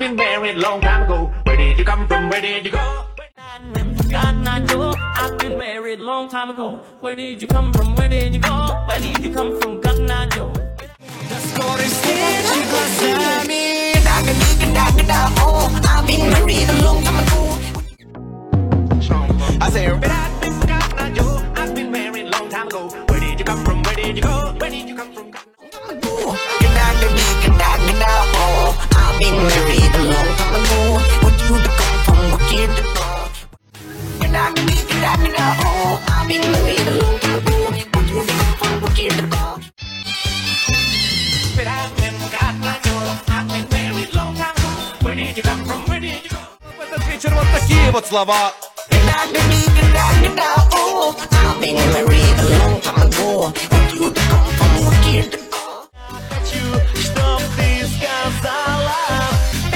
been married long time ago. Where did you come from? Where did you go? God, not you. I've been married long time ago. Where did you come from? Where did you go? Where did you come from? God, not you. Скоро встречи глазами. I've been married a long time ago. I say, I've been married long time ago. Where did you come from? Where did you go? Where did you come from? I've been married a long time ago. Where do you come from? Where did you go? I've been married a long time ago. Where do you come from? Where did you go? But I've been married long time ago. Where did you come from? Where did you go? В этот вечер вот такие вот слова. I've been married a long time ago. Where do you come from? Where did you go? Хочу, чтоб ты сказала,